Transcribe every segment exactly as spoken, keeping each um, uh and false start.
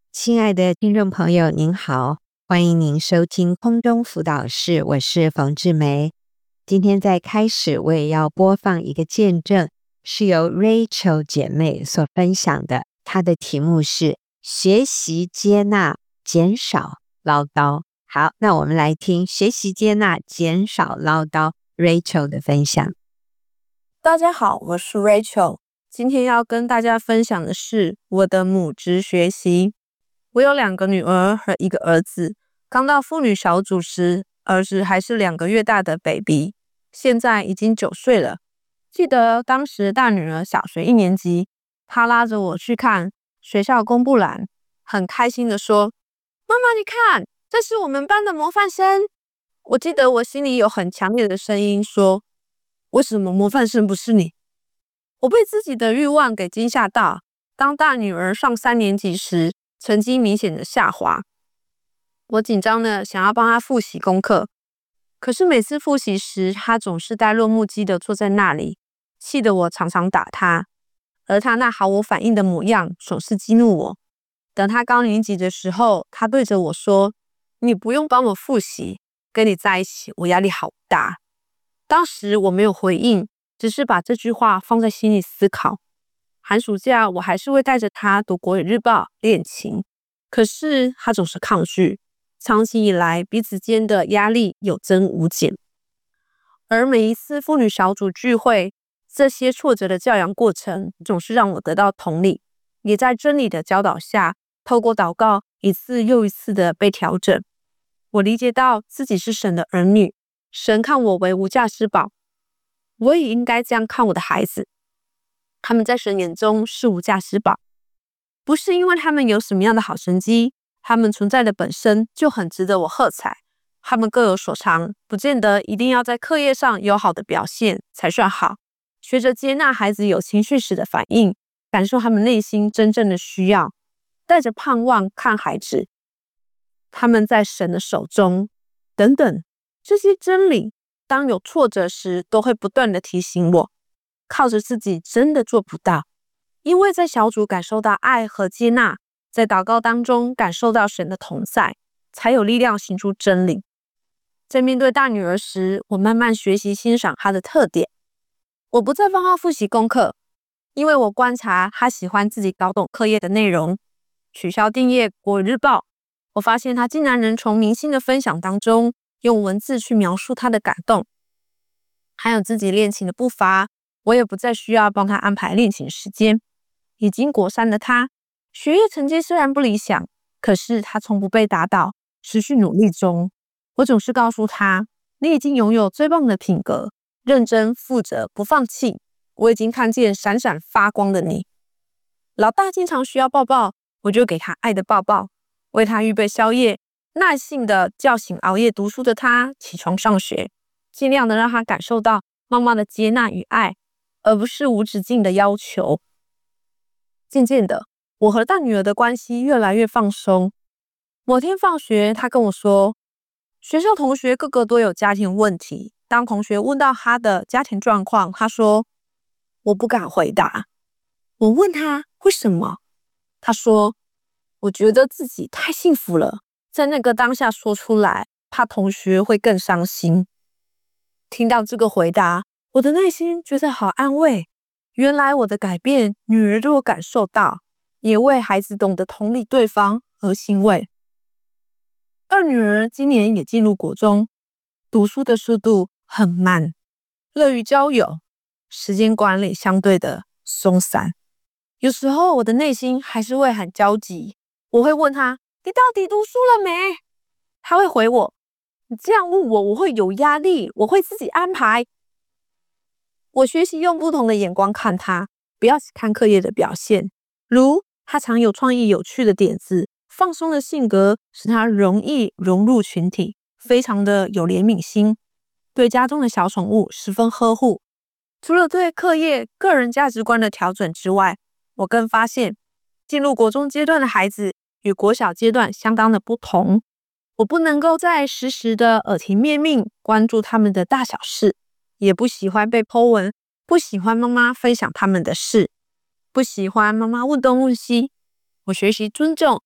亲爱的听众朋友您好，欢迎您收听空中辅导室，我是冯志梅。今天在开始我也要播放一个见证，是由 Rachel 姐妹所分享的，她的题目是学习接纳，减少唠叨。好，那我们来听学习接纳，减少唠叨 Rachel 的分享。 大家好，我是 Rachel， 今天要跟大家分享的是我的母职学习。我有两个女儿和一个儿子，刚到妇女小组时，儿子还是两个月大的 baby， 现在已经九岁了。记得当时大女儿小学一年级，她拉着我去看学校公布栏，很开心地说：妈妈你看，这是我们班的模范生。我记得我心里有很强烈的声音说，为什么模范生不是你？我被自己的欲望给惊吓到，当大女儿上三年级时，成绩明显的下滑。我紧张的想要帮她复习功课，可是每次复习时，她总是呆若木鸡的坐在那里，气得我常常打她，而她那毫无反应的模样总是激怒我。等她高年级的时候，她对着我说，你不用帮我复习，跟你在一起我压力好大。当时我没有回应，只是把这句话放在心里思考。寒暑假我还是会带着他读国语日报练琴，可是他总是抗拒，长期以来彼此间的压力有增无减。而每一次妇女小组聚会，这些挫折的教养过程总是让我得到同理，也在真理的教导下，透过祷告一次又一次的被调整。我理解到自己是神的儿女，神看我为无价之宝，我也应该这样看我的孩子。他们在神眼中是无价之宝，不是因为他们有什么样的好成绩，他们存在的本身就很值得我喝彩。他们各有所长，不见得一定要在课业上有好的表现才算好。学着接纳孩子有情绪时的反应，感受他们内心真正的需要，带着盼望看孩子，他们在神的手中，等等。这些真理，当有挫折时，都会不断的提醒我，靠着自己真的做不到。因为在小组感受到爱和接纳，在祷告当中感受到神的同在，才有力量行出真理。在面对大女儿时，我慢慢学习欣赏她的特点。我不再帮她复习功课，因为我观察她喜欢自己搞懂课业的内容。取消订阅国语日报，我发现她竟然能从明星的分享当中用文字去描述她的感动。还有自己练琴的步伐，我也不再需要帮他安排练琴时间。已经国三的他，学业成绩虽然不理想，可是他从不被打倒，持续努力中。我总是告诉他，你已经拥有最棒的品格，认真负责不放弃，我已经看见闪闪发光的你。老大经常需要抱抱，我就给他爱的抱抱，为他预备宵夜，耐心的叫醒熬夜读书的他起床上学，尽量的让他感受到妈妈的接纳与爱，而不是无止境的要求。渐渐的，我和大女儿的关系越来越放松。某天放学，她跟我说，学校同学个个都有家庭问题。当同学问到她的家庭状况，她说，我不敢回答。我问她为什么，她说，我觉得自己太幸福了，在那个当下说出来，怕同学会更伤心。听到这个回答，我的内心觉得好安慰。原来我的改变，女儿都有感受到，也为孩子懂得同理对方而欣慰。二女儿今年也进入国中，读书的速度很慢，乐于交友，时间管理相对的松散。有时候我的内心还是会很焦急，我会问她，你到底读书了没？她会回我，你这样问我，我会有压力，我会自己安排。我学习用不同的眼光看他，不要只看课业的表现，如他常有创意有趣的点子，放松的性格使他容易融入群体，非常的有怜悯心，对家中的小宠物十分呵护。除了对课业、个人价值观的调整之外，我更发现进入国中阶段的孩子与国小阶段相当的不同。我不能够再时时的耳提面命关注他们的大小事，也不喜欢被 po 文，不喜欢妈妈分享他们的事，不喜欢妈妈问东问西。我学习尊重，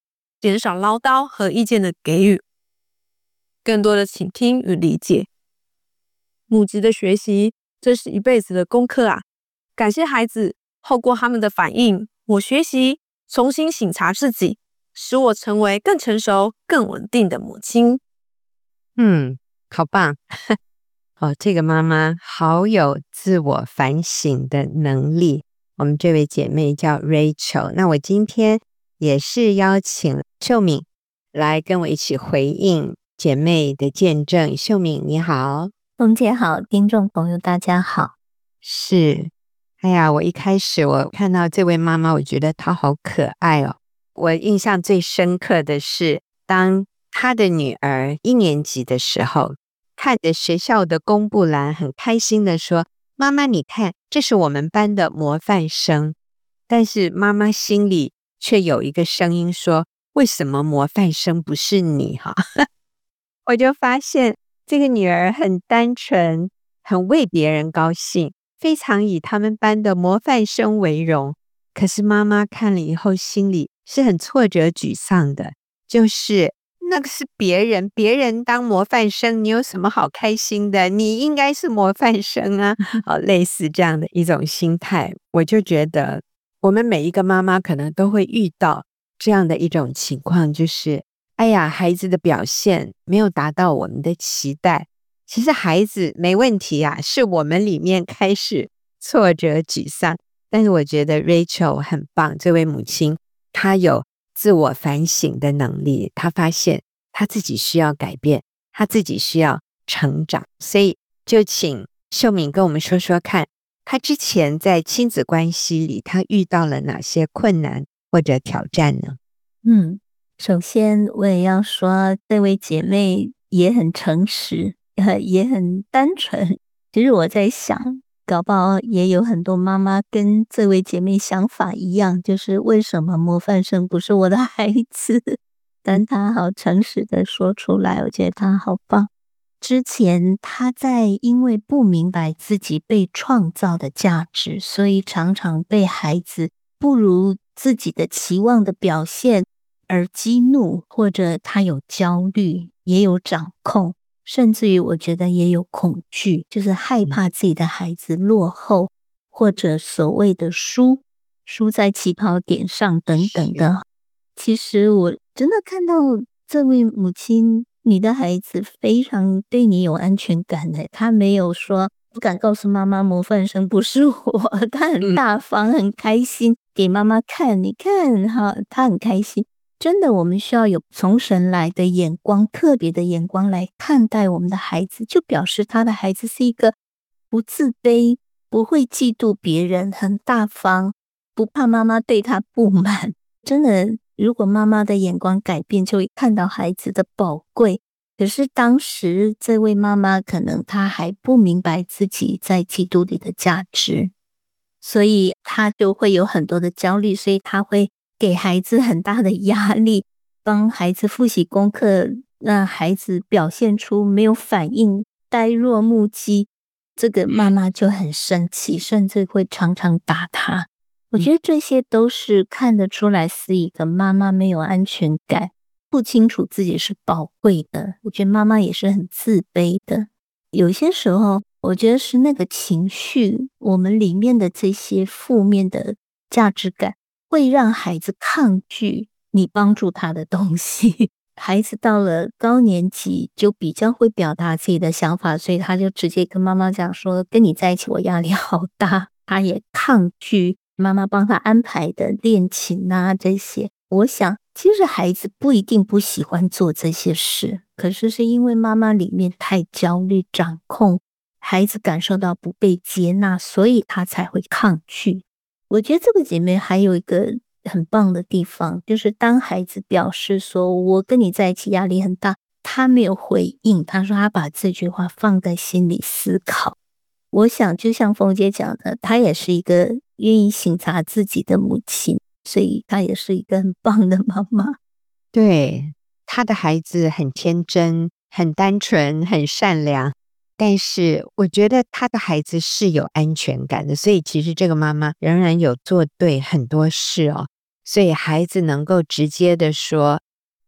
减少唠叨和意见的给予，更多的倾听与理解。母职的学习，这是一辈子的功课啊！感谢孩子，透过他们的反应，我学习重新省察自己，使我成为更成熟、更稳定的母亲。 嗯，好棒！哦，这个妈妈好有自我反省的能力。我们这位姐妹叫 Rachel， 那我今天也是邀请秀敏来跟我一起回应姐妹的见证。秀敏你好。 冯姐好，听众朋友大家好。 是，哎呀，我一开始我看到这位妈妈，我觉得她好可爱哦。我印象最深刻的是，当她的女儿一年级的时候，看着学校的公布栏，很开心的说：“妈妈，你看，这是我们班的模范生。”但是妈妈心里却有一个声音说：“为什么模范生不是你？”哈，我就发现这个女儿很单纯，很为别人高兴，非常以他们班的模范生为荣。可是妈妈看了以后，心里是很挫折沮丧的，就是那个是别人，别人当模范生，你有什么好开心的？你应该是模范生啊！哦，类似这样的一种心态，我就觉得我们每一个妈妈可能都会遇到这样的一种情况，就是哎呀，孩子的表现没有达到我们的期待。其实孩子没问题啊，是我们里面开始挫折沮丧。但是我觉得 Rachel 很棒，这位母亲她有自我反省的能力，她发现她自己需要改变，她自己需要成长。所以就请秀敏跟我们说说看，她之前在亲子关系里，她遇到了哪些困难或者挑战呢？ 嗯，首先我也要说，这位姐妹也很诚实，呃，也很单纯。其实我在想，搞不好也有很多妈妈跟这位姐妹想法一样，就是为什么模范生不是我的孩子？但她好诚实的说出来，我觉得她好棒。之前她在因为不明白自己被创造的价值，所以常常被孩子不如自己的期望的表现而激怒，或者她有焦虑，也有掌控，甚至于我觉得也有恐惧，就是害怕自己的孩子落后，或者所谓的输输在起跑点上等等的。其实我真的看到这位母亲，你的孩子非常对你有安全感的，他没有说不敢告诉妈妈模范生不是我，他很大方，很开心给妈妈看，你看哈，他很开心。真的，我们需要有从神来的眼光，特别的眼光来看待我们的孩子，就表示他的孩子是一个不自卑，不会嫉妒别人，很大方，不怕妈妈对他不满。真的，如果妈妈的眼光改变，就会看到孩子的宝贵。可是当时这位妈妈可能她还不明白自己在基督里的价值，所以她就会有很多的焦虑，所以她会给孩子很大的压力，帮孩子复习功课，让孩子表现出没有反应，呆若木鸡，这个妈妈就很生气，甚至会常常打他。我觉得这些都是看得出来是一个妈妈没有安全感，不清楚自己是宝贵的。我觉得妈妈也是很自卑的。有些时候我觉得是那个情绪，我们里面的这些负面的价值感会让孩子抗拒你帮助他的东西。孩子到了高年级就比较会表达自己的想法，所以他就直接跟妈妈讲说，跟你在一起我压力好大。他也抗拒妈妈帮他安排的练琴啊这些。我想其实孩子不一定不喜欢做这些事，可是是因为妈妈里面太焦虑掌控，孩子感受到不被接纳，所以他才会抗拒。我觉得这个姐妹还有一个很棒的地方，就是当孩子表示说我跟你在一起压力很大，他没有回应，他说他把这句话放在心里思考。我想就像凤姐讲的，她也是一个愿意省察自己的母亲，所以她也是一个很棒的妈妈。 对，她的孩子很天真，很单纯，很善良，但是我觉得她的孩子是有安全感的，所以其实这个妈妈仍然有做对很多事哦，所以孩子能够直接的说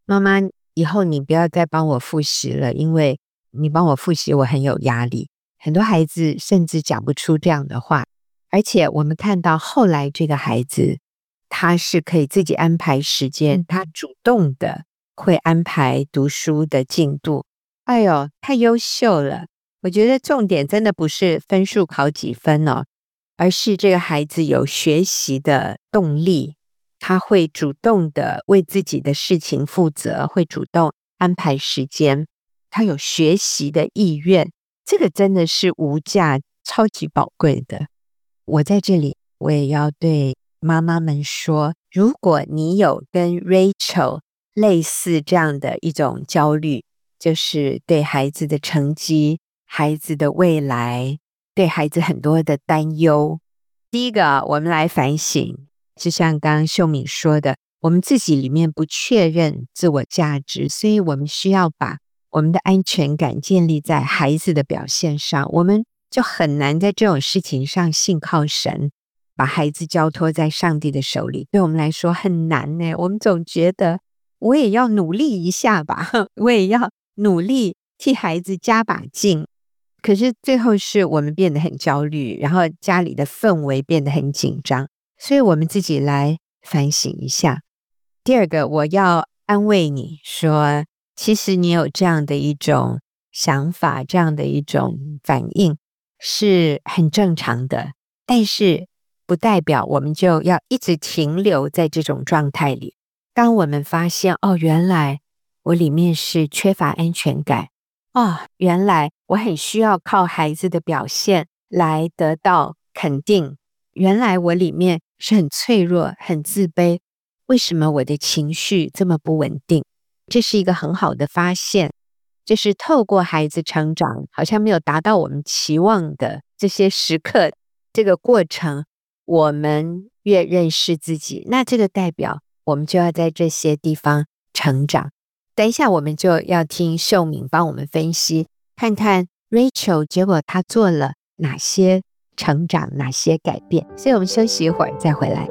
妈妈，以后你不要再帮我复习了，因为你帮我复习我很有压力。很多孩子甚至讲不出这样的话，而且我们看到后来这个孩子他是可以自己安排时间，他主动的会安排读书的进度。哎呦，太优秀了。我觉得重点真的不是分数考几分哦，而是这个孩子有学习的动力，他会主动的为自己的事情负责，会主动安排时间，他有学习的意愿，这个真的是无价，超级宝贵的。我在这里我也要对妈妈们说，如果你有跟 Rachel 类似这样的一种焦虑，就是对孩子的成绩、孩子的未来，对孩子很多的担忧。第一个，我们来反省，就像刚刚秀敏说的，我们自己里面不确认自我价值，所以我们需要把我们的安全感建立在孩子的表现上，我们就很难在这种事情上信靠神，把孩子交托在上帝的手里，对我们来说很难呢。我们总觉得我也要努力一下吧，我也要努力替孩子加把劲，可是最后是我们变得很焦虑，然后家里的氛围变得很紧张，所以我们自己来反省一下。第二个，我要安慰你说，其实你有这样的一种想法，这样的一种反应是很正常的，但是不代表我们就要一直停留在这种状态里。当我们发现，哦，原来我里面是缺乏安全感，哦，原来我很需要靠孩子的表现来得到肯定，原来我里面是很脆弱、很自卑，为什么我的情绪这么不稳定？这是一个很好的发现，就是透过孩子成长好像没有达到我们期望的这些时刻，这个过程我们越认识自己，那这个代表我们就要在这些地方成长。等一下我们就要听秀敏帮我们分析，看看 Rachel 结果她做了哪些成长，哪些改变。所以我们休息一会儿再回来。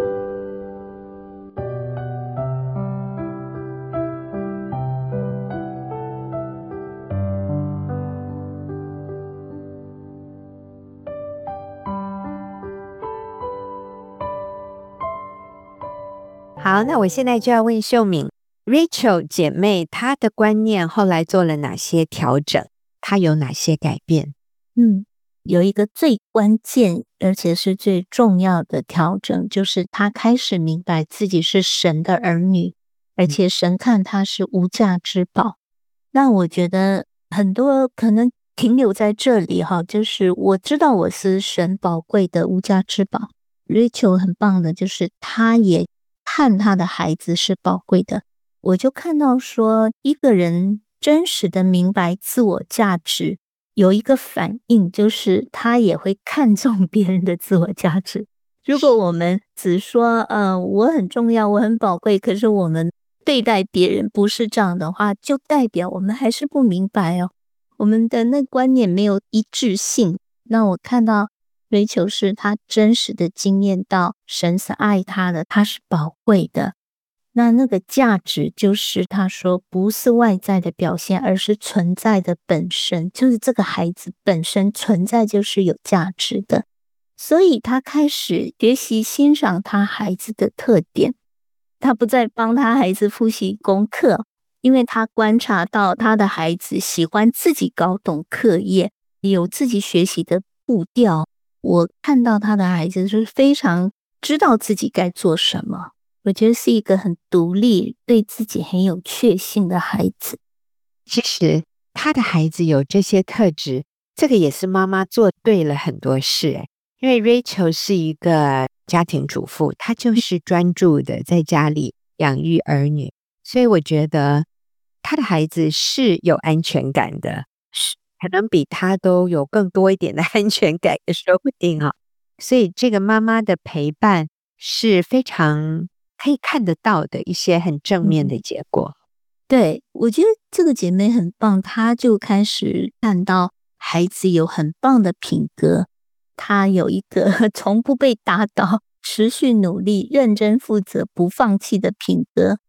好，那我现在就要问秀敏， Rachel 姐妹她的观念后来做了哪些调整？她有哪些改变？ 嗯，有一个最关键而且是最重要的调整，就是她开始明白自己是神的儿女，而且神看她是无价之宝。那我觉得很多可能停留在这里哈，就是我知道我是神宝贵的无价之宝。Rachel 很棒的，就是她也看她的孩子是宝贵的。我就看到说，一个人真实的明白自我价值，有一个反应，就是他也会看重别人的自我价值。如果我们只说呃我很重要，我很宝贵，可是我们对待别人不是这样的话，就代表我们还是不明白哦，我们的那观念没有一致性。那我看到Rachel是他真实的经验到神是爱他的，他是宝贵的。那那个价值就是他说不是外在的表现，而是存在的本身，就是这个孩子本身存在就是有价值的。所以他开始学习欣赏他孩子的特点，他不再帮他孩子复习功课，因为他观察到他的孩子喜欢自己搞懂课业，有自己学习的步调。我看到他的孩子是非常知道自己该做什么，我觉得是一个很独立，对自己很有确信的孩子。 其实他的孩子有这些特质，这个也是妈妈做对了很多事诶，因为 Rachel 是一个家庭主妇，她就是专注的在家里养育儿女，所以我觉得他的孩子是有安全感的，可能比他都有更多一点的安全感也说不定啊。所以这个妈妈的陪伴是非常可以看得到的一些很正面的结果。 对，我觉得这个姐妹很棒，她就开始看到孩子有很棒的品格，她有一个从不被打倒，持续努力、认真负责、不放弃的品格。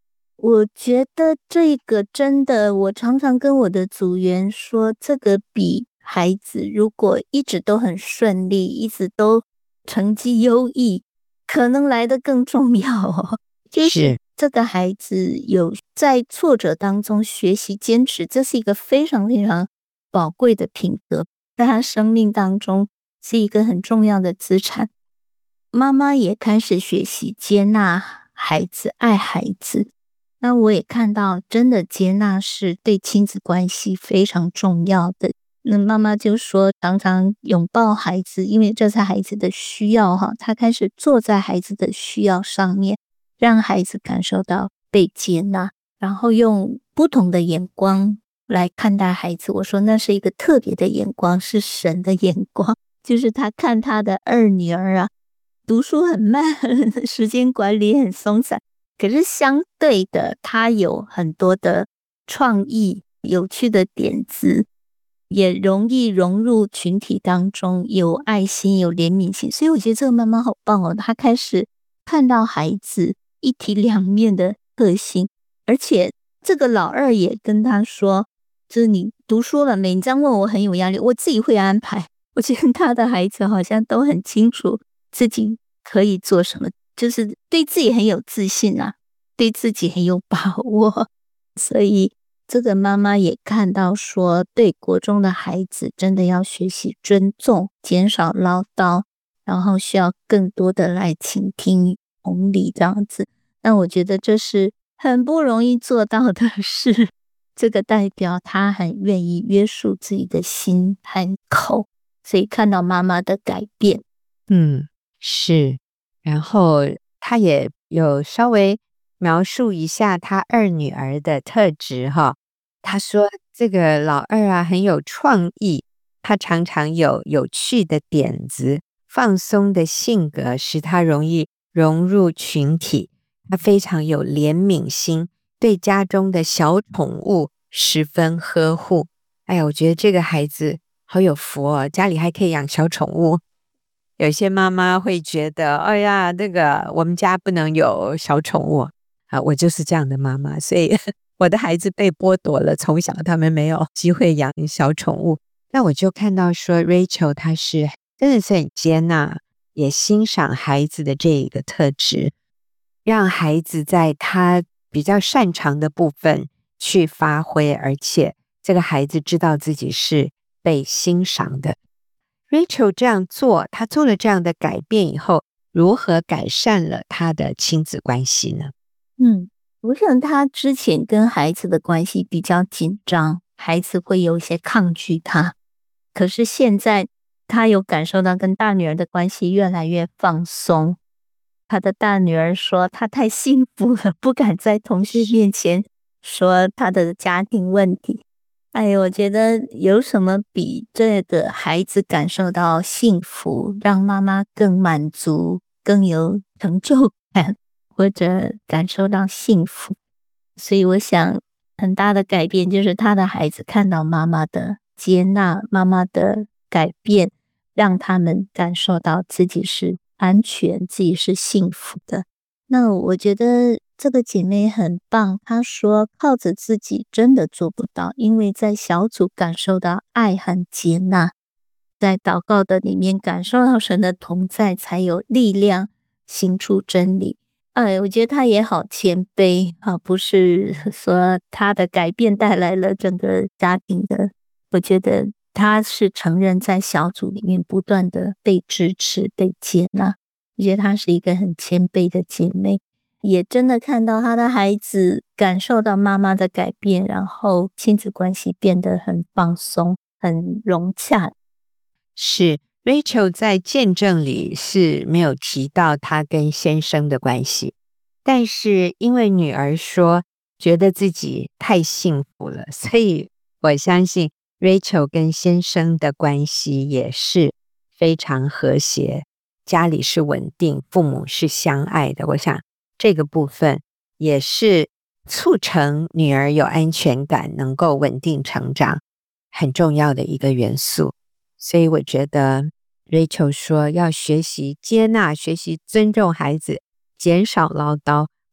我觉得这个真的，我常常跟我的组员说，这个比孩子如果一直都很顺利，一直都成绩优异，可能来得更重要哦。就是这个孩子有在挫折当中学习坚持，这是一个非常非常宝贵的品格，在他生命当中是一个很重要的资产。妈妈也开始学习接纳孩子，爱孩子。那我也看到，真的接纳是对亲子关系非常重要的。那妈妈就说，常常拥抱孩子，因为这是孩子的需要哈。她开始坐在孩子的需要上面，让孩子感受到被接纳，然后用不同的眼光来看待孩子。我说那是一个特别的眼光，是神的眼光，就是他看他的二女儿啊，读书很慢，时间管理很松散。可是相对的，他有很多的创意、有趣的点子，也容易融入群体当中，有爱心、有怜悯心。所以我觉得这个妈妈好棒哦，她开始看到孩子一体两面的个性，而且这个老二也跟他说，就是你读书了没？你这样问我很有压力，我自己会安排。我觉得他的孩子好像都很清楚自己可以做什么，就是对自己很有自信啊，对自己很有把握。所以这个妈妈也看到说，对国中的孩子真的要学习尊重，减少唠叨，然后需要更多的来倾听、同理这样子。那我觉得这是很不容易做到的事。这个代表他很愿意约束自己的心和口，所以看到妈妈的改变。 嗯，是。然后他也有稍微描述一下他二女儿的特质哈。他说这个老二啊很有创意，他常常有有趣的点子，放松的性格使他容易融入群体。他非常有怜悯心，对家中的小宠物十分呵护。哎呀，我觉得这个孩子好有福哦，家里还可以养小宠物。有些妈妈会觉得，哎呀，那个我们家不能有小宠物啊，我就是这样的妈妈，所以我的孩子被剥夺了，从小他们没有机会养小宠物。那我就看到说 Rachel 她是真的是很接纳，也欣赏孩子的这一个特质，让孩子在他比较擅长的部分去发挥，而且这个孩子知道自己是被欣赏的。Rachel 这样做，他做了这样的改变以后，如何改善了他的亲子关系呢？ 嗯，我想他之前跟孩子的关系比较紧张，孩子会有一些抗拒他。可是现在他有感受到跟大女儿的关系越来越放松。他的大女儿说他太幸福了，不敢在同学面前说他的家庭问题。哎，我觉得有什么比这个孩子感受到幸福，让妈妈更满足、更有成就感，或者感受到幸福。所以我想很大的改变就是他的孩子看到妈妈的接纳，妈妈的改变，让他们感受到自己是安全，自己是幸福的。那我觉得这个姐妹很棒，她说靠着自己真的做不到，因为在小组感受到爱和接纳，在祷告的里面感受到神的同在，才有力量行出真理。哎，我觉得她也好谦卑啊，不是说她的改变带来了整个家庭的，我觉得她是承认在小组里面不断的被支持、被接纳。我觉得她是一个很谦卑的姐妹，也真的看到她的孩子感受到妈妈的改变，然后亲子关系变得很放松、很融洽。 是 Rachel 在见证里是没有提到她跟先生的关系，但是因为女儿说觉得自己太幸福了，所以我相信 Rachel 跟先生的关系也是非常和谐，家里是稳定，父母是相爱的。我想这个部分也是促成女儿有安全感，能够稳定成长很重要的一个元素。所以我觉得 Rachel 说要学习接纳，学习尊重孩子，减少唠叨，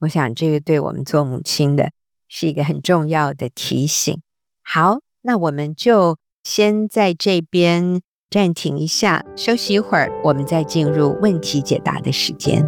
我想这个对我们做母亲的是一个很重要的提醒。好，那我们就先在这边暂停一下，休息一会儿，我们再进入问题解答的时间。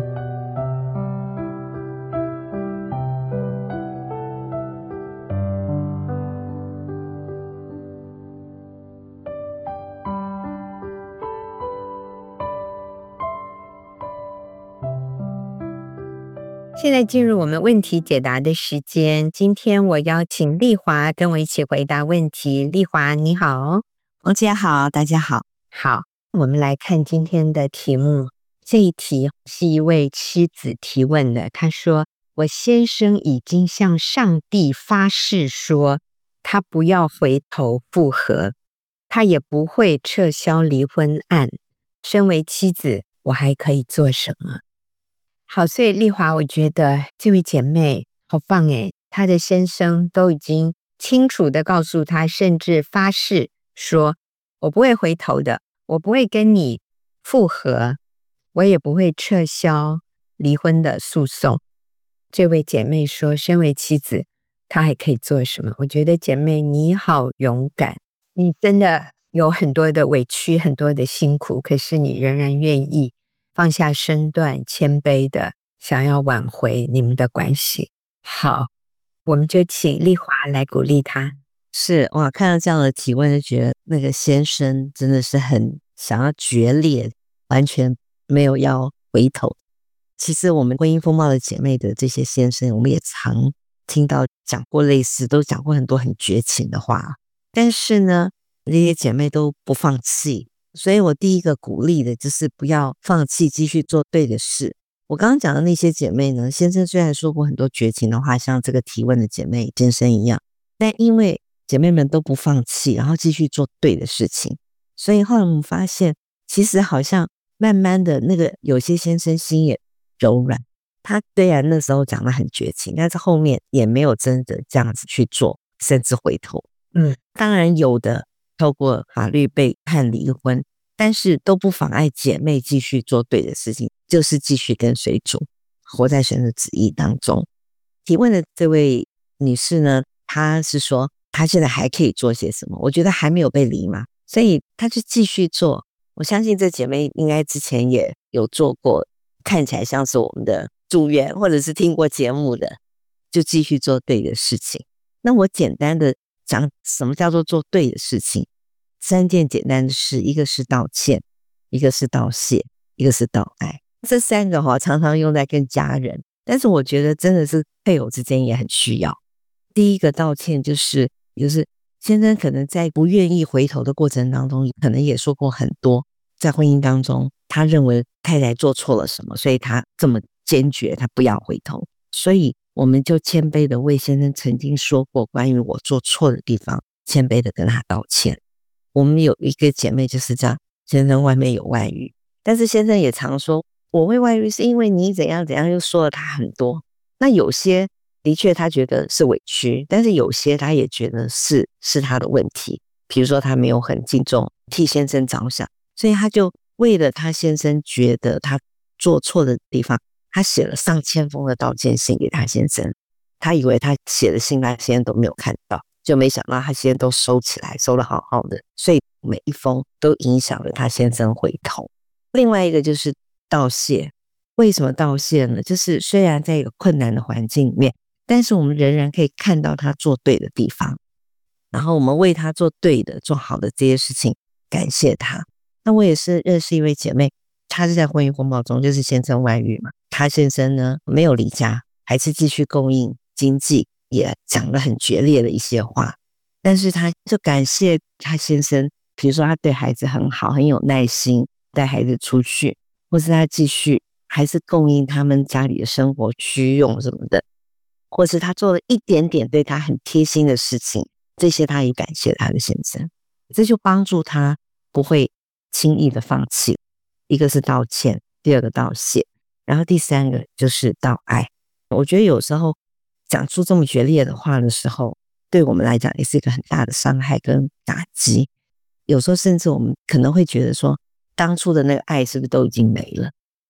现在进入我们问题解答的时间。今天我邀请丽华跟我一起回答问题。丽华你好。 王姐好，大家好。 好，我们来看今天的题目。这一题是一位妻子提问的，她说：我先生已经向上帝发誓说，他不要回头复合，他也不会撤销离婚案。身为妻子，我还可以做什么？好，所以丽华，我觉得这位姐妹好棒诶，她的先生都已经清楚的告诉她，甚至发誓说，我不会回头的，我不会跟你复合，我也不会撤销离婚的诉讼。这位姐妹说，身为妻子，她还可以做什么？我觉得姐妹你好勇敢，你真的有很多的委屈，很多的辛苦，可是你仍然愿意放下身段，谦卑的想要挽回你们的关系。好，我们就请丽华来鼓励他。 是哇，看到这样的提问就觉得那个先生真的是很想要决裂，完全没有要回头。其实我们婚姻风暴的姐妹的这些先生，我们也常听到讲过类似，都讲过很多很绝情的话，但是呢这些姐妹都不放弃。所以我第一个鼓励的就是不要放弃，继续做对的事。我刚刚讲的那些姐妹呢，先生虽然说过很多绝情的话，像这个提问的姐妹先生一样，但因为姐妹们都不放弃，然后继续做对的事情，所以后来我们发现，其实好像慢慢的那个有些先生心也柔软，他虽然那时候讲得很绝情，但是后面也没有真的这样子去做，甚至回头。嗯，当然有的透过法律被判离婚，但是都不妨碍姐妹继续做对的事情，就是继续跟随主，活在神的旨意当中。提问的这位女士呢，她是说她现在还可以做些什么？我觉得还没有被离嘛，所以她就继续做。我相信这姐妹应该之前也有做过，看起来像是我们的组员或者是听过节目的，就继续做对的事情。那我简单的讲什么叫做做对的事情，三件简单的事，一个是道歉，一个是道谢，一个是道爱。这三个哈常常用在跟家人，但是我觉得真的是配偶之间也很需要。第一个道歉就是就是先生可能在不愿意回头的过程当中，可能也说过很多，在婚姻当中他认为太太做错了什么，所以他这么坚决他不要回头。所以我们就谦卑的为先生曾经说过关于我做错的地方，谦卑的跟他道歉。我们有一个姐妹就是这样，先生外面有外遇，但是先生也常说我会外遇是因为你怎样怎样，又说了他很多。那有些的确他觉得是委屈，但是有些他也觉得是是他的问题，比如说他没有很敬重替先生着想，所以他就为了他先生觉得他做错的地方，他写了上千封的道歉信给他先生。他以为他写的信他先生都没有看到，就没想到他先生都收起来，收得好好的，所以每一封都影响了他先生回头。另外一个就是道谢。为什么道谢呢？就是虽然在一个困难的环境里面，但是我们仍然可以看到他做对的地方，然后我们为他做对的做好的这些事情感谢他。那我也是认识一位姐妹，她是在婚姻风暴中，就是先生外遇嘛，她先生呢没有离家，还是继续供应经济，也讲了很决裂的一些话，但是她就感谢她先生，比如说他对孩子很好，很有耐心，带孩子出去，或是他继续还是供应他们家里的生活需用什么的，或是他做了一点点对他很贴心的事情，这些他也感谢他的先生，这就帮助他不会轻易的放弃。一个是道歉，第二个道谢，然后第三个就是道爱。我觉得有时候讲出这么决裂的话的时候，对我们来讲也是一个很大的伤害跟打击。有时候甚至我们可能会觉得说，当初的那个爱是不是都已经没了？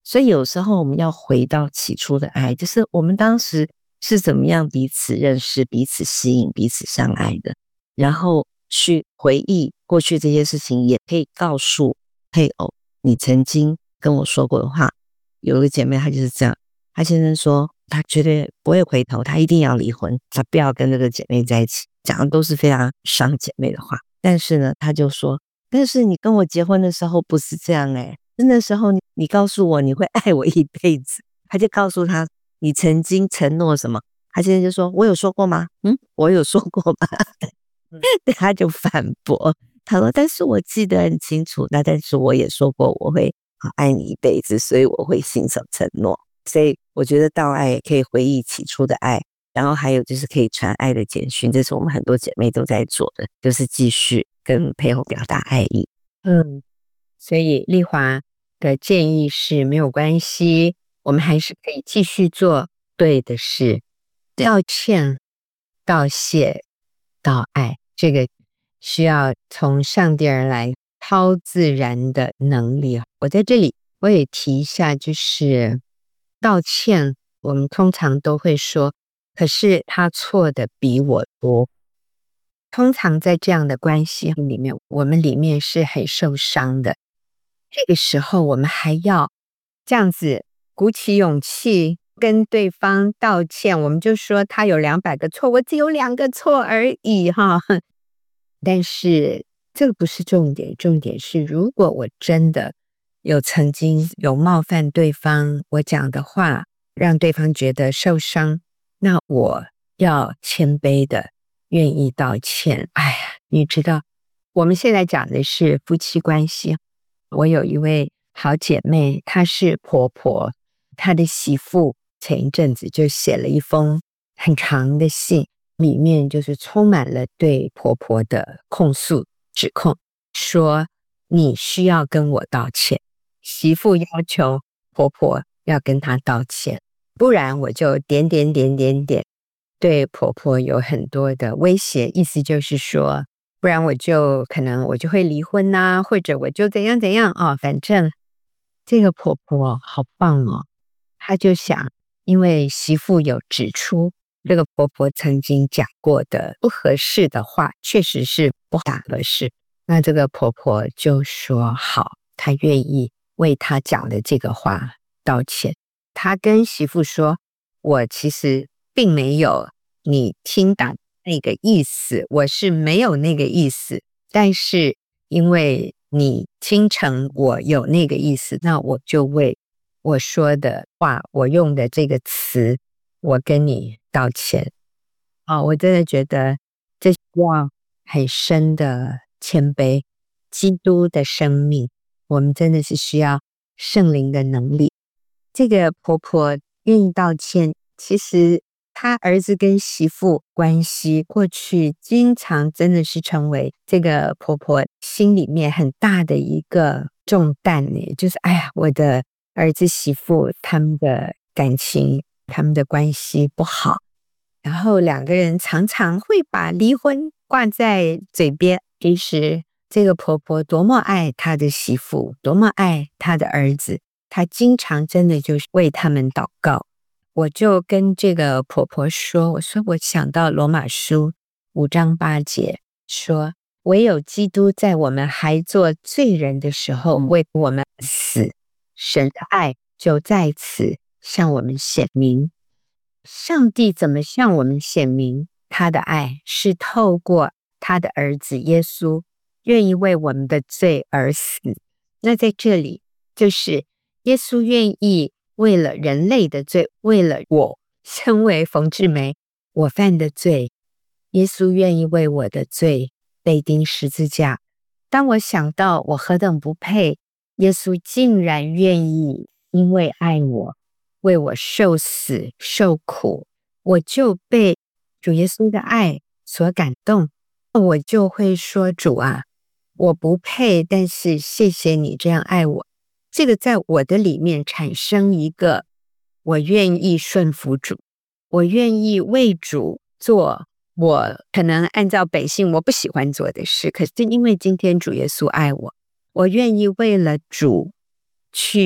所以有时候我们要回到起初的爱，就是我们当时是怎么样彼此认识、彼此吸引、彼此相爱的，然后去回忆过去这些事情，也可以告诉配偶你曾经跟我说过的话。有一个姐妹她就是这样，她先生说她绝对不会回头，她一定要离婚，她不要跟这个姐妹在一起，讲的都是非常伤姐妹的话。但是呢，她就说，但是你跟我结婚的时候不是这样诶，那时候 你, 你告诉我你会爱我一辈子，她就告诉她你曾经承诺什么，她现在就说我有说过吗？嗯，我有说过吗？她就反驳，她说但是我记得很清楚，那但是我也说过我会爱你一辈子，所以我会信守承诺。所以我觉得道爱也可以回忆起初的爱，然后还有就是可以传爱的简讯，这是我们很多姐妹都在做的，就是继续跟配偶表达爱意。 嗯，所以丽华的建议是没有关系，我们还是可以继续做对的事，道歉、道谢、道爱，这个需要从上帝而来超自然的能力。我在这里我也提一下，就是道歉我们通常都会说，可是他错的比我多。通常在这样的关系里面，我们里面是很受伤的，这个时候我们还要这样子鼓起勇气跟对方道歉，我们就说他有两百个错，我只有两个错而已哈。但是这个不是重点，重点是如果我真的有曾经有冒犯对方，我讲的话让对方觉得受伤，那我要谦卑的愿意道歉。哎呀，你知道我们现在讲的是夫妻关系，我有一位好姐妹，她是婆婆，她的媳妇前一阵子就写了一封很长的信，里面就是充满了对婆婆的控诉指控，说你需要跟我道歉，媳妇要求婆婆要跟她道歉，不然我就点点点点点，对婆婆有很多的威胁，意思就是说不然我就可能我就会离婚啊，或者我就怎样怎样哦，反正这个婆婆好棒哦，她就想，因为媳妇有指出这个婆婆曾经讲过的不合适的话，确实是不大合适，那这个婆婆就说好，她愿意为她讲的这个话道歉。她跟媳妇说，我其实并没有你听到那个意思，我是没有那个意思，但是因为你听成我有那个意思，那我就为我说的话，我用的这个词，我跟你道歉。哦，我真的觉得这需要很深的谦卑，基督的生命，我们真的是需要圣灵的能力。这个婆婆愿意道歉，其实他儿子跟媳妇关系过去经常真的是成为这个婆婆心里面很大的一个重担呢，就是哎呀，我的儿子媳妇他们的感情他们的关系不好，然后两个人常常会把离婚挂在嘴边，其实这个婆婆多么爱她的媳妇，多么爱她的儿子，她经常真的就是为他们祷告。我就跟这个婆婆说，我说我想到罗马书五章八节说，唯有基督在我们还做罪人的时候为我们死，神的爱就在此向我们显明。上帝怎么向我们显明他的爱，是透过他的儿子耶稣愿意为我们的罪而死。那在这里就是耶稣愿意为了人类的罪，为了我身为冯志梅我犯的罪，耶稣愿意为我的罪被钉十字架。当我想到我何等不配，耶稣竟然愿意因为爱我为我受死受苦，我就被主耶稣的爱所感动，我就会说，主啊，我不配，但是谢谢你这样爱我。这个在我的里面产生一个，我愿意顺服主，我愿意为主做我可能按照百姓我不喜欢做的事，可是因为今天主耶稣爱我，我愿意为了主去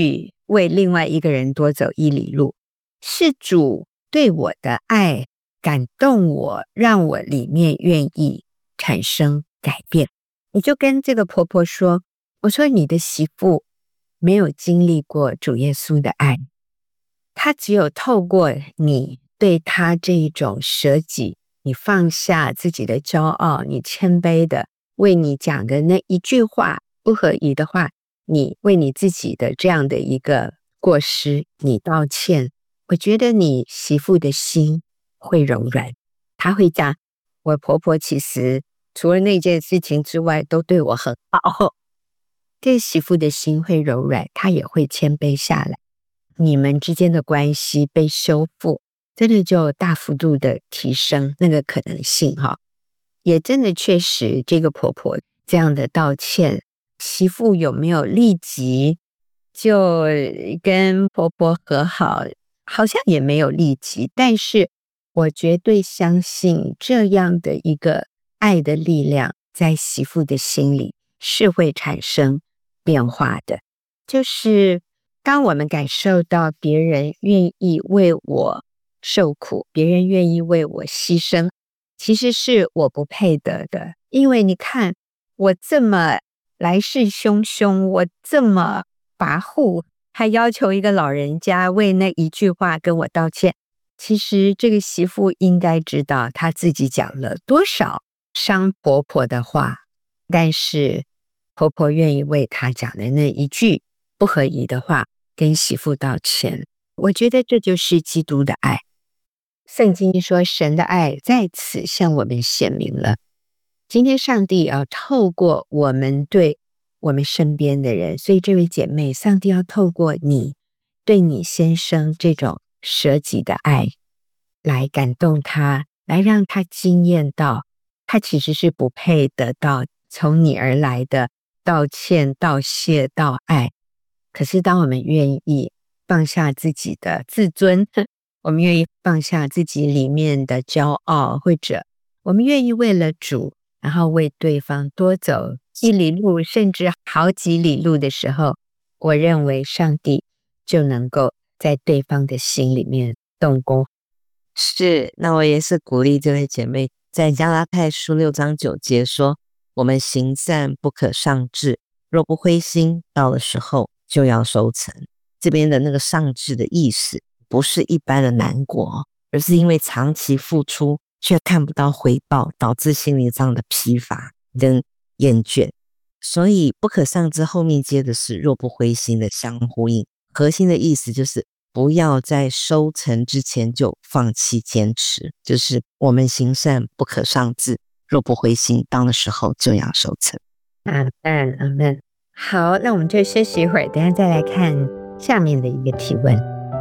为另外一个人多走一里路，是主对我的爱感动我，让我里面愿意产生改变。你就跟这个婆婆说，我说你的媳妇没有经历过主耶稣的爱，她只有透过你对她这一种舍己，你放下自己的骄傲，你谦卑的为你讲的那一句话不合宜的话，你为你自己的这样的一个过失你道歉，我觉得你媳妇的心会柔软，她会讲，我婆婆其实除了那件事情之外都对我很好，这媳妇的心会柔软，她也会谦卑下来，你们之间的关系被修复，真的就大幅度的提升那个可能性哈。也真的确实这个婆婆这样的道歉，媳妇有没有立即就跟婆婆和好，好像也没有立即，但是我绝对相信这样的一个爱的力量在媳妇的心里是会产生变化的。就是当我们感受到别人愿意为我受苦，别人愿意为我牺牲，其实是我不配得的。因为你看我这么来势汹汹，我这么跋扈，还要求一个老人家为那一句话跟我道歉。其实这个媳妇应该知道她自己讲了多少伤婆婆的话，但是婆婆愿意为她讲的那一句不合宜的话跟媳妇道歉。我觉得这就是基督的爱。圣经说神的爱在此向我们显明了。今天上帝要透过我们对我们身边的人，所以这位姐妹，上帝要透过你对你先生这种舍己的爱来感动他，来让他经验到他其实是不配得到从你而来的道歉、道谢、道爱。可是当我们愿意放下自己的自尊，我们愿意放下自己里面的骄傲，或者我们愿意为了主，然后为对方多走一里路，甚至好几里路的时候，我认为上帝就能够在对方的心里面动工。 是，那我也是鼓励这位姐妹，在加拉太书六章九节说，我们行善不可上志，若不灰心，到了时候就要收成。这边的那个上志的意思不是一般的难过，而是因为长期付出却看不到回报，导致心灵上的疲乏跟厌倦。所以不可上志后面接的是若不灰心的相呼应，核心的意思就是不要在收成之前就放弃坚持，就是我们行善不可上志，若不灰心，到的时候就要收成。 阿们阿们。好，那我们就休息一会儿，等一下再来看下面的一个提问。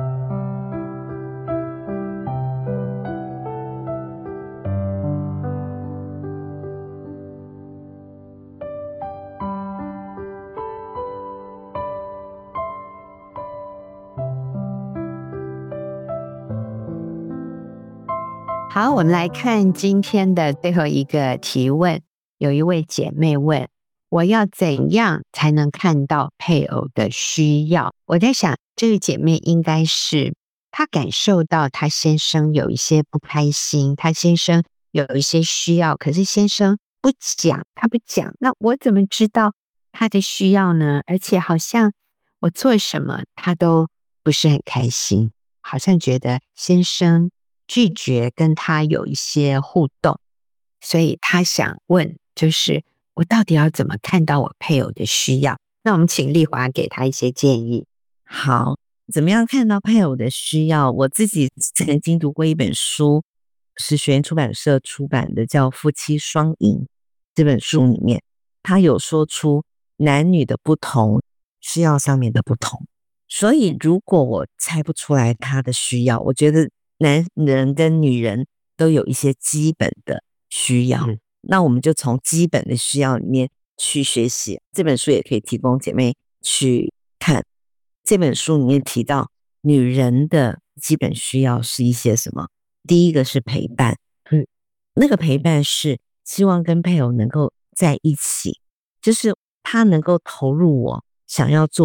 好，我们来看今天的最后一个提问。有一位姐妹问，我要怎样才能看到配偶的需要？我在想，这位姐妹应该是她感受到她先生有一些不开心，她先生有一些需要，可是先生不讲，他不讲，那我怎么知道他的需要呢？而且好像我做什么他都不是很开心，好像觉得先生拒绝跟他有一些互动，所以他想问，就是我到底要怎么看到我配偶的需要？那我们请丽华给他一些建议。 好，怎么样看到配偶的需要？我自己曾经读过一本书，是学院出版社出版的，叫《夫妻双赢》。这本书里面，他有说出男女的不同，需要上面的不同。所以如果我猜不出来他的需要，我觉得男人跟女人都有一些基本的需要，嗯、那我们就从基本的需要里面去学习。这本书也可以提供姐妹去看。这本书里面提到女人的基本需要是一些什么？第一个是陪伴，嗯，那个陪伴是希望跟配偶能够在一起，就是他能够投入我想要做的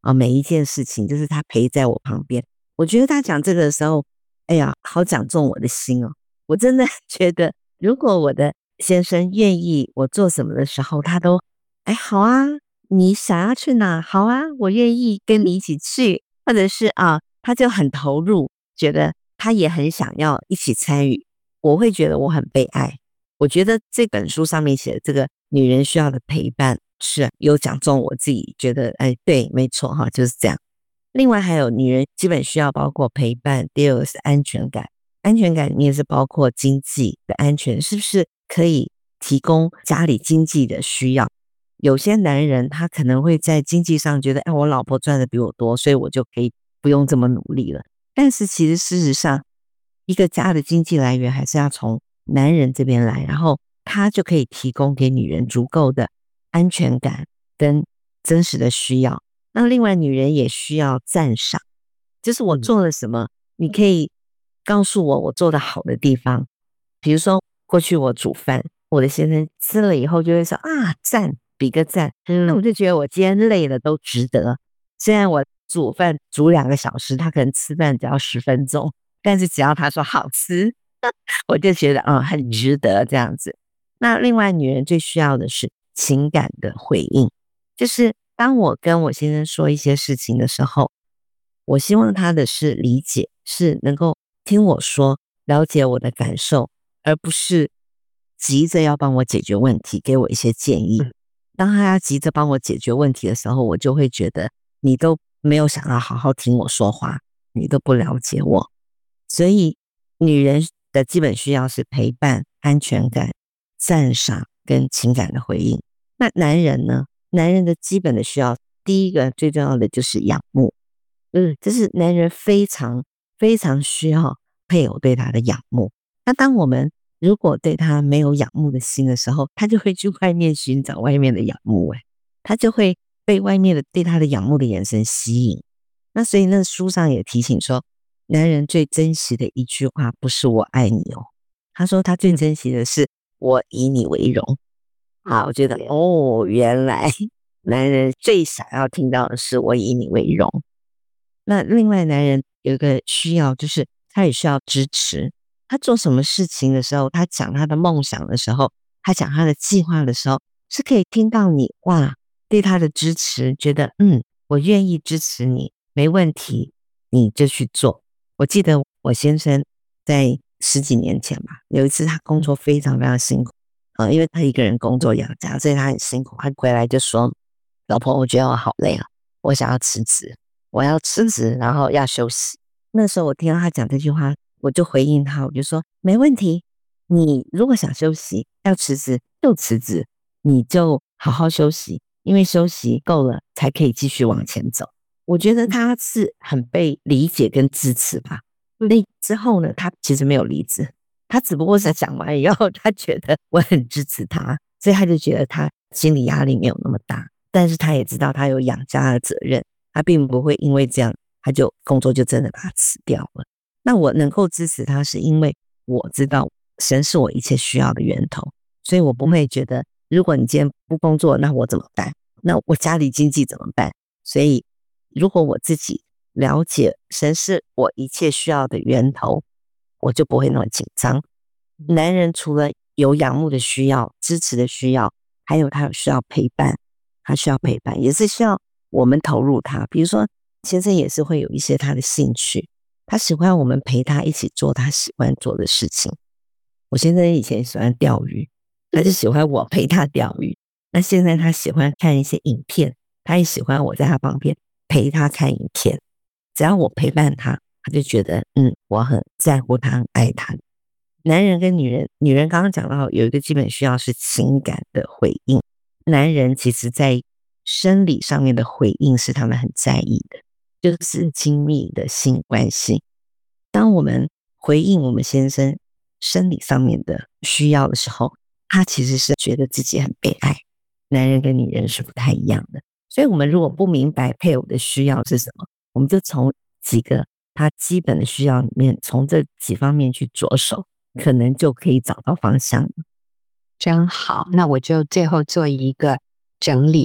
啊，每一件事情就是他陪在我旁边。我觉得他讲这个的时候，哎呀，好讲中我的心哦。我真的觉得，如果我的先生愿意我做什么的时候，他都哎好啊，你想要去哪？好啊，我愿意跟你一起去，或者是啊，他就很投入，觉得他也很想要一起参与，我会觉得我很被爱。我觉得这本书上面写的这个女人需要的陪伴是有讲中我自己觉得，哎，对，没错哈，就是这样。另外还有女人基本需要包括陪伴，第二个是安全感。安全感你也是包括经济的安全，是不是可以提供家里经济的需要？有些男人他可能会在经济上觉得，哎，我老婆赚的比我多，所以我就可以不用这么努力了。但是其实事实上，一个家的经济来源还是要从男人这边来，然后他就可以提供给女人足够的安全感跟真实的需要。那另外女人也需要赞赏，就是我做了什么，你可以告诉我我做的好的地方。比如说过去我煮饭，我的先生吃了以后就会说啊赞，比个赞，那我就觉得我今天累了都值得。虽然我煮饭煮两个小时，他可能吃饭只要十分钟，但是只要他说好吃，我就觉得嗯很值得这样子。那另外女人最需要的是情感的回应，就是当我跟我先生说一些事情的时候，我希望他的是理解，是能够听我说，了解我的感受，而不是急着要帮我解决问题，给我一些建议。当他要急着帮我解决问题的时候，我就会觉得你都没有想要好好听我说话，你都不了解我。所以女人的基本需要是陪伴、安全感、赞赏跟情感的回应。那男人呢？男人的基本的需要，第一个最重要的就是仰慕。嗯，这是男人非常非常需要配偶对他的仰慕。那当我们如果对他没有仰慕的心的时候，他就会去外面寻找外面的仰慕，哎，他就会被外面的对他的仰慕的眼神吸引。那所以那书上也提醒说，男人最珍惜的一句话不是我爱你哦，他说他最珍惜的是我以你为荣。好，我觉得哦，原来男人最想要听到的是我以你为荣。那另外男人有一个需要，就是他也需要支持。他做什么事情的时候，他讲他的梦想的时候，他讲他的计划的时候，是可以听到你哇对他的支持，觉得嗯我愿意支持你，没问题，你就去做。我记得我先生在十几年前吧，有一次他工作非常非常辛苦，呃，因为他一个人工作养家，所以他很辛苦。他回来就说：“老婆，我觉得我好累啊，我想要辞职，我要辞职，然后要休息。”那时候我听到他讲这句话，我就回应他，我就说：“没问题，你如果想休息，要辞职就辞职，你就好好休息，因为休息够了才可以继续往前走。”我觉得他是很被理解跟支持吧。那之后呢，他其实没有离职。他只不过是讲完以后，他觉得我很支持他，所以他就觉得他心理压力没有那么大。但是他也知道他有养家的责任，他并不会因为这样，他就工作就真的把他辞掉了。那我能够支持他，是因为我知道神是我一切需要的源头，所以我不会觉得，如果你今天不工作，那我怎么办？那我家里经济怎么办？所以如果我自己了解神是我一切需要的源头，我就不会那么紧张。男人除了有仰慕的需要、支持的需要，还有他有需要陪伴，他需要陪伴，也是需要我们投入他。比如说，先生也是会有一些他的兴趣，他喜欢我们陪他一起做他喜欢做的事情。我先生以前喜欢钓鱼，他就喜欢我陪他钓鱼。那现在他喜欢看一些影片，他也喜欢我在他旁边陪他看影片。只要我陪伴他，他就觉得嗯，我很在乎他，很爱他。男人跟女人，女人刚刚讲到有一个基本需要是情感的回应，男人其实在生理上面的回应是他们很在意的，就是亲密的性关系。当我们回应我们先生生理上面的需要的时候，他其实是觉得自己很被爱。男人跟女人是不太一样的，所以我们如果不明白配偶的需要是什么，我们就从几个他基本的需要里面，从这几方面去着手，可能就可以找到方向。 真好，那我就最后做一个整理。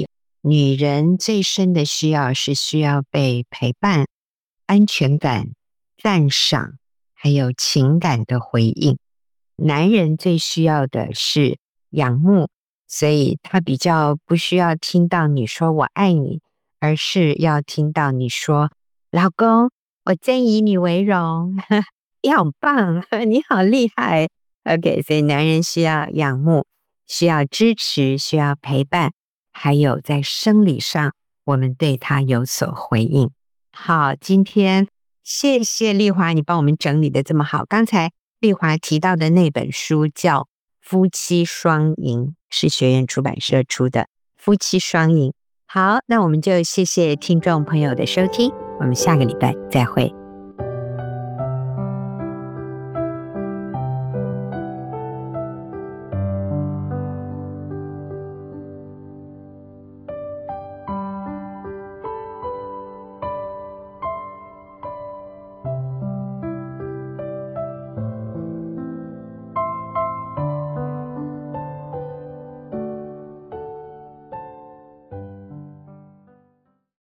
女人最深的需要是需要被陪伴、安全感、赞赏，还有情感的回应。男人最需要的是仰慕，所以他比较不需要听到你说我爱你，而是要听到你说老公，我真以你为荣，你好棒，你好厉害。 OK， 所以男人需要仰慕，需要支持，需要陪伴，还有在生理上我们对他有所回应。好，今天谢谢丽华，你帮我们整理的这么好。刚才丽华提到的那本书叫《夫妻双赢》，是学院出版社出的《夫妻双赢》。好，那我们就谢谢听众朋友的收听，我们下个礼拜再会。